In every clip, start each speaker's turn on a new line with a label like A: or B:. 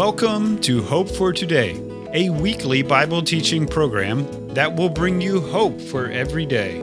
A: Welcome to Hope for Today, a weekly Bible teaching program that will bring you hope for every day.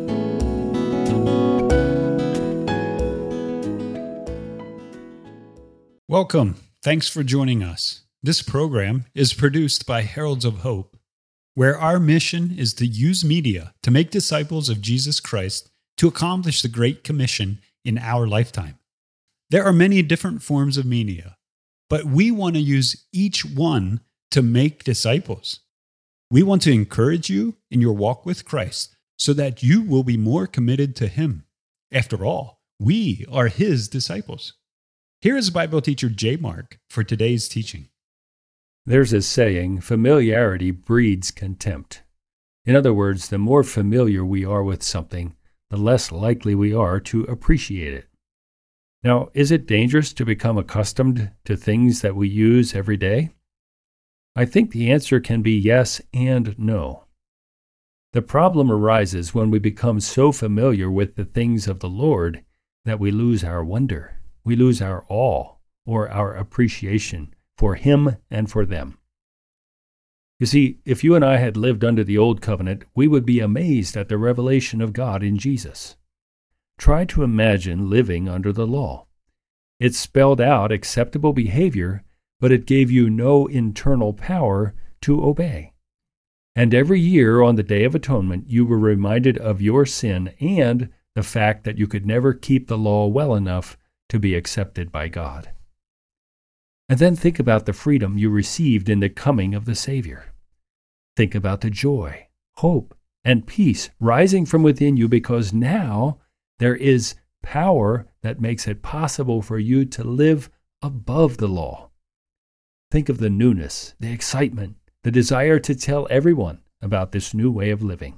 A: Welcome. Thanks for joining us. This program is produced by Heralds of Hope, where our mission is to use media to make disciples of Jesus Christ to accomplish the Great Commission in our lifetime. There are many different forms of media, but we want to use each one to make disciples. We want to encourage you in your walk with Christ so that you will be more committed to Him. After all, we are His disciples. Here is Bible teacher J. Mark for today's teaching.
B: There's a saying, familiarity breeds contempt. In other words, the more familiar we are with something, the less likely we are to appreciate it. Now, is it dangerous to become accustomed to things that we use every day? I think the answer can be yes and no. The problem arises when we become so familiar with the things of the Lord that we lose our wonder, we lose our awe, or our appreciation for Him and for them. You see, if you and I had lived under the Old Covenant, we would be amazed at the revelation of God in Jesus. Try to imagine living under the law. It spelled out acceptable behavior, but it gave you no internal power to obey. And every year on the Day of Atonement, you were reminded of your sin and the fact that you could never keep the law well enough to be accepted by God. And then think about the freedom you received in the coming of the Savior. Think about the joy, hope, and peace rising from within you because now there is power that makes it possible for you to live above the law. Think of the newness, the excitement, the desire to tell everyone about this new way of living.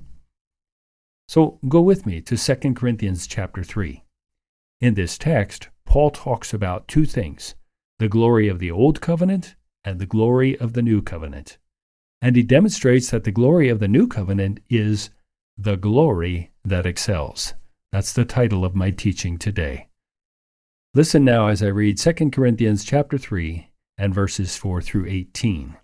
B: So go with me to 2 Corinthians chapter 3. In this text, Paul talks about two things, the glory of the Old Covenant and the glory of the New Covenant. And he demonstrates that the glory of the New Covenant is the glory that excels. That's the title of my teaching today. Listen now as I read 2 Corinthians chapter 3 and verses 4 through 18.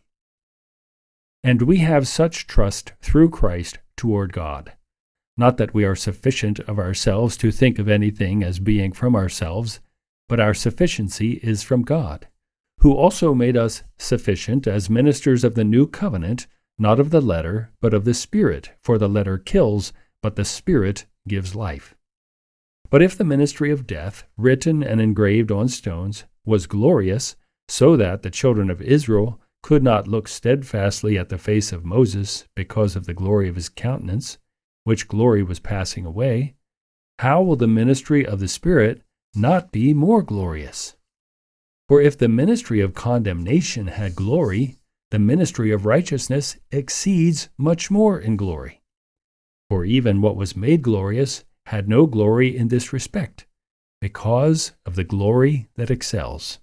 B: And we have such trust through Christ toward God. Not that we are sufficient of ourselves to think of anything as being from ourselves, but our sufficiency is from God, who also made us sufficient as ministers of the new covenant, not of the letter, but of the Spirit, for the letter kills, but the Spirit gives life. But if the ministry of death, written and engraved on stones, was glorious, so that the children of Israel could not look steadfastly at the face of Moses because of the glory of his countenance, which glory was passing away, how will the ministry of the Spirit not be more glorious? For if the ministry of condemnation had glory, the ministry of righteousness exceeds much more in glory. For even what was made glorious had no glory in this respect, because of the glory that excels.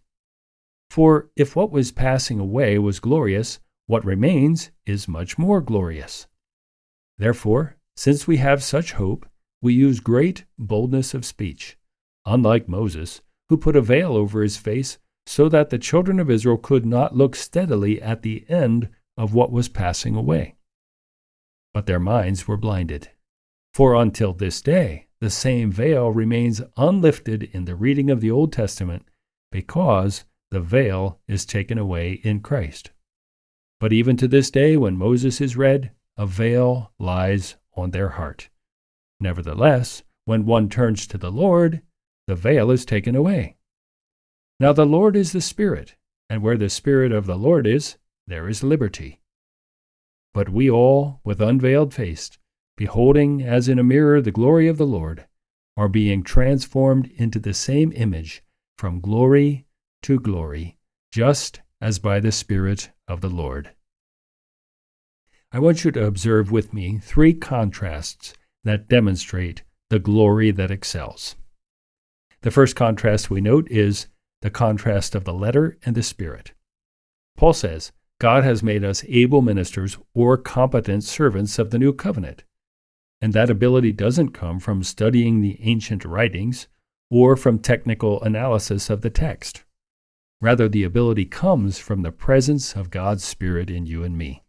B: For if what was passing away was glorious, what remains is much more glorious. Therefore, since we have such hope, we use great boldness of speech, unlike Moses, who put a veil over his face so that the children of Israel could not look steadily at the end of what was passing away. But their minds were blinded. For until this day, the same veil remains unlifted in the reading of the Old Testament because the veil is taken away in Christ. But even to this day, when Moses is read, a veil lies on their heart. Nevertheless, when one turns to the Lord, the veil is taken away. Now the Lord is the Spirit, and where the Spirit of the Lord is, there is liberty. But we all, with unveiled face, beholding as in a mirror the glory of the Lord, are being transformed into the same image from glory to glory, just as by the Spirit of the Lord. I want you to observe with me three contrasts that demonstrate the glory that excels. The first contrast we note is the contrast of the letter and the Spirit. Paul says, God has made us able ministers or competent servants of the new covenant. And that ability doesn't come from studying the ancient writings or from technical analysis of the text. Rather, the ability comes from the presence of God's Spirit in you and me.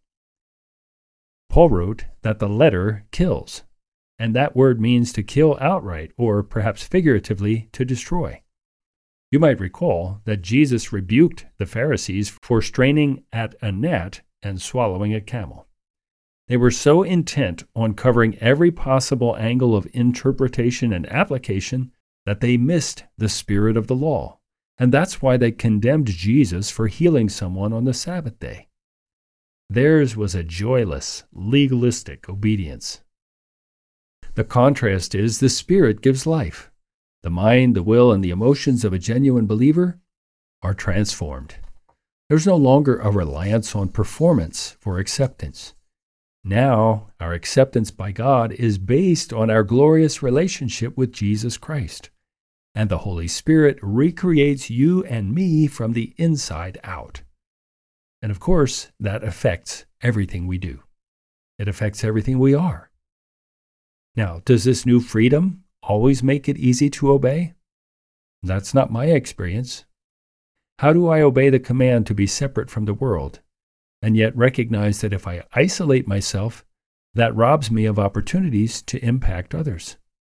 B: Paul wrote that the letter kills, and that word means to kill outright, or perhaps figuratively, to destroy. You might recall that Jesus rebuked the Pharisees for straining at a gnat and swallowing a camel. They were so intent on covering every possible angle of interpretation and application that they missed the spirit of the law, and that's why they condemned Jesus for healing someone on the Sabbath day. Theirs was a joyless, legalistic obedience. The contrast is the Spirit gives life. The mind, the will, and the emotions of a genuine believer are transformed. There's no longer a reliance on performance for acceptance. Now, our acceptance by God is based on our glorious relationship with Jesus Christ, and the Holy Spirit recreates you and me from the inside out. And of course, that affects everything we do. It affects everything we are. Now, does this new freedom always make it easy to obey? That's not my experience. How do I obey the command to be separate from the world, and yet recognize that if I isolate myself, that robs me of opportunities to impact others?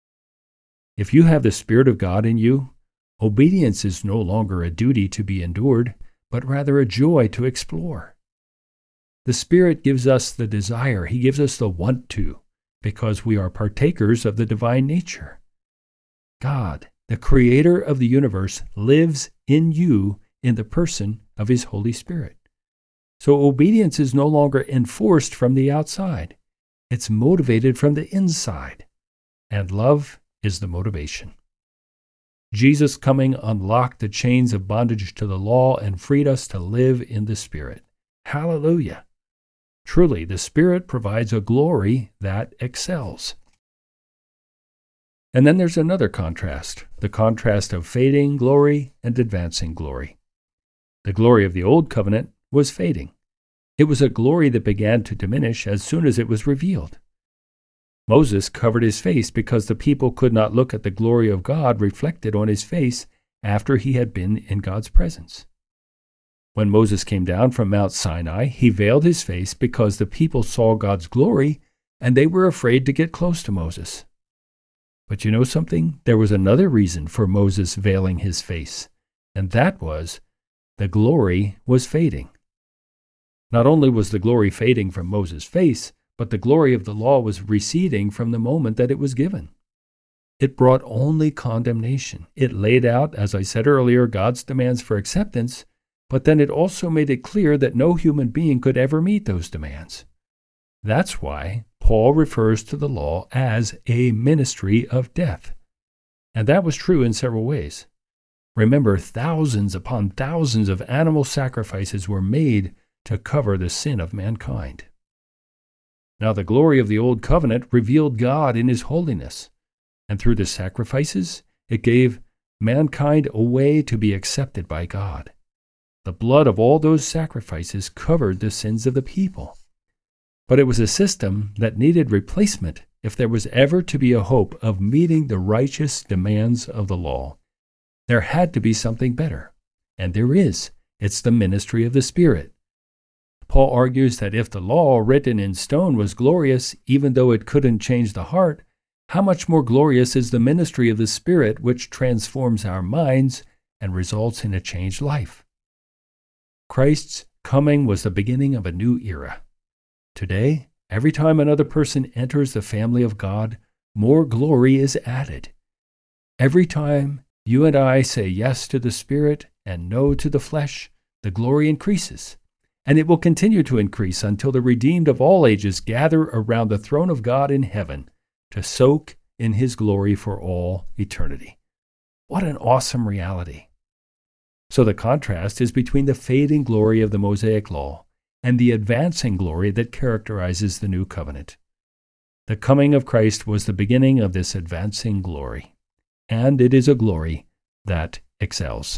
B: If you have the Spirit of God in you, obedience is no longer a duty to be endured, but rather a joy to explore. The Spirit gives us the desire, He gives us the want to, because we are partakers of the divine nature. God, the Creator of the universe, lives in you in the person of His Holy Spirit. So obedience is no longer enforced from the outside. It's motivated from the inside. And love is the motivation. Jesus' coming unlocked the chains of bondage to the law and freed us to live in the Spirit. Hallelujah! Truly, the Spirit provides a glory that excels. And then there's another contrast, the contrast of fading glory and advancing glory. The glory of the Old Covenant was fading. It was a glory that began to diminish as soon as it was revealed. Moses covered his face because the people could not look at the glory of God reflected on his face after he had been in God's presence. When Moses came down from Mount Sinai, he veiled his face because the people saw God's glory and they were afraid to get close to Moses. But you know something? There was another reason for Moses veiling his face, and that was the glory was fading. Not only was the glory fading from Moses' face, but the glory of the law was receding from the moment that it was given. It brought only condemnation. It laid out, as I said earlier, God's demands for acceptance, but then it also made it clear that no human being could ever meet those demands. That's why Paul refers to the law as a ministry of death. And that was true in several ways. Remember, thousands upon thousands of animal sacrifices were made to cover the sin of mankind. Now the glory of the Old Covenant revealed God in His holiness, and through the sacrifices, it gave mankind a way to be accepted by God. The blood of all those sacrifices covered the sins of the people. But it was a system that needed replacement if there was ever to be a hope of meeting the righteous demands of the law. There had to be something better, and there is. It's the ministry of the Spirit. Paul argues that if the law written in stone was glorious, even though it couldn't change the heart, how much more glorious is the ministry of the Spirit, which transforms our minds and results in a changed life? Christ's coming was the beginning of a new era. Today, every time another person enters the family of God, more glory is added. Every time you and I say yes to the Spirit and no to the flesh, the glory increases. And it will continue to increase until the redeemed of all ages gather around the throne of God in heaven to soak in His glory for all eternity. What an awesome reality. So the contrast is between the fading glory of the Mosaic Law and the advancing glory that characterizes the New Covenant. The coming of Christ was the beginning of this advancing glory, and it is a glory that excels.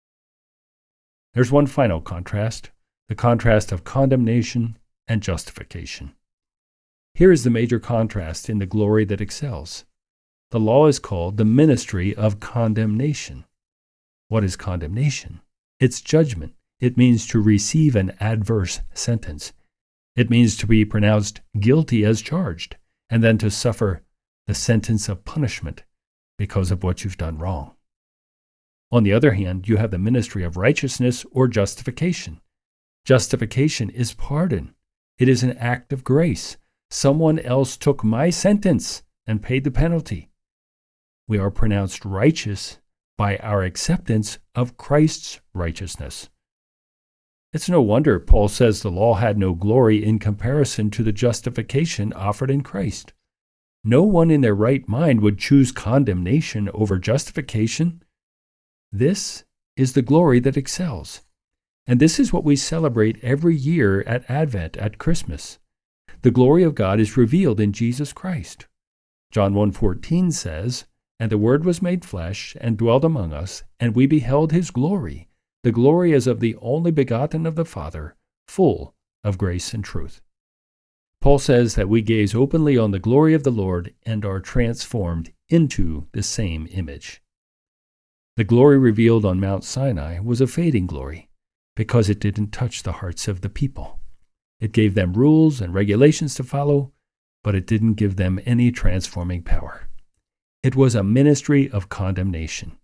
B: There's one final contrast. The contrast of condemnation and justification. Here is the major contrast in the glory that excels. The law is called the ministry of condemnation. What is condemnation? It's judgment. It means to receive an adverse sentence. It means to be pronounced guilty as charged, and then to suffer the sentence of punishment because of what you've done wrong. On the other hand, you have the ministry of righteousness or justification. Justification is pardon. It is an act of grace. Someone else took my sentence and paid the penalty. We are pronounced righteous by our acceptance of Christ's righteousness. It's no wonder Paul says the law had no glory in comparison to the justification offered in Christ. No one in their right mind would choose condemnation over justification. This is the glory that excels. And this is what we celebrate every year at Advent, at Christmas. The glory of God is revealed in Jesus Christ. John 1:14 says, "And the Word was made flesh and dwelt among us, and we beheld his glory. The glory as of the only begotten of the Father, full of grace and truth." Paul says that we gaze openly on the glory of the Lord and are transformed into the same image. The glory revealed on Mount Sinai was a fading glory because it didn't touch the hearts of the people. It gave them rules and regulations to follow, but it didn't give them any transforming power. It was a ministry of condemnation.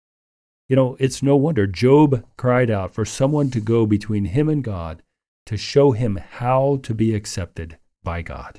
B: It's no wonder Job cried out for someone to go between him and God to show him how to be accepted by God.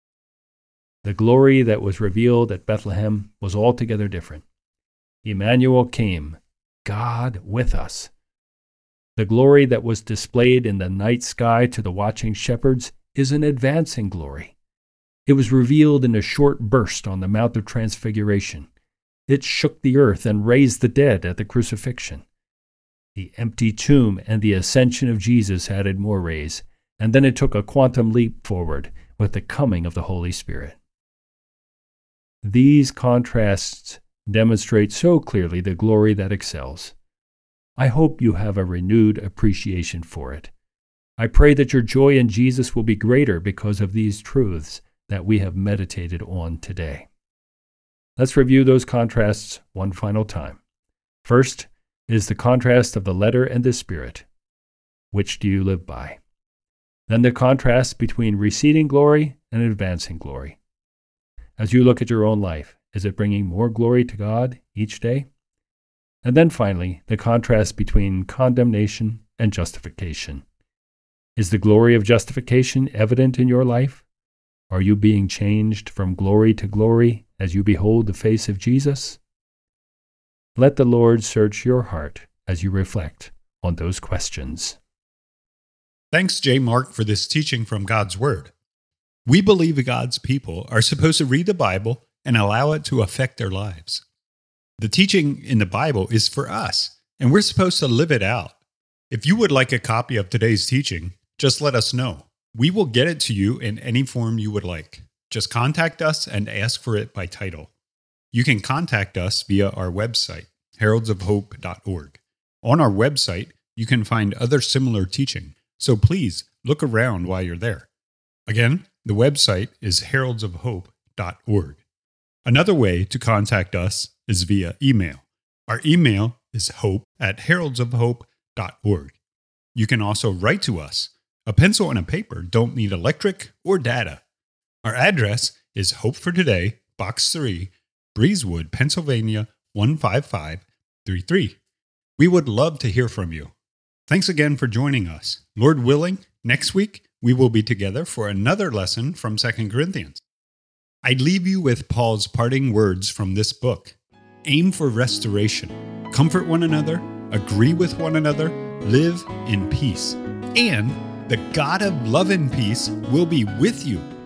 B: The glory that was revealed at Bethlehem was altogether different. Emmanuel came, God with us. The glory that was displayed in the night sky to the watching shepherds is an advancing glory. It was revealed in a short burst on the Mount of Transfiguration. It shook the earth and raised the dead at the crucifixion. The empty tomb and the ascension of Jesus added more rays, and then it took a quantum leap forward with the coming of the Holy Spirit. These contrasts demonstrate so clearly the glory that excels. I hope you have a renewed appreciation for it. I pray that your joy in Jesus will be greater because of these truths that we have meditated on today. Let's review those contrasts one final time. First is the contrast of the letter and the spirit. Which do you live by? Then the contrast between receding glory and advancing glory. As you look at your own life, is it bringing more glory to God each day? And then finally, the contrast between condemnation and justification. Is the glory of justification evident in your life? Are you being changed from glory to glory as you behold the face of Jesus? Let the Lord search your heart as you reflect on those questions.
A: Thanks, J. Mark, for this teaching from God's Word. We believe God's people are supposed to read the Bible and allow it to affect their lives. The teaching in the Bible is for us, and we're supposed to live it out. If you would like a copy of today's teaching, just let us know. We will get it to you in any form you would like. Just contact us and ask for it by title. You can contact us via our website, heraldsofhope.org. On our website, you can find other similar teaching, so please look around while you're there. Again, the website is heraldsofhope.org. Another way to contact us is via email. Our email is hope@heraldsofhope.org. You can also write to us. A pencil and a paper don't need electric or data. Our address is Hope for Today, Box 3, Breezewood, Pennsylvania 15533. We would love to hear from you. Thanks again for joining us. Lord willing, next week we will be together for another lesson from 2 Corinthians. I leave you with Paul's parting words from this book. Aim for restoration. Comfort one another. Agree with one another. Live in peace. And the God of love and peace will be with you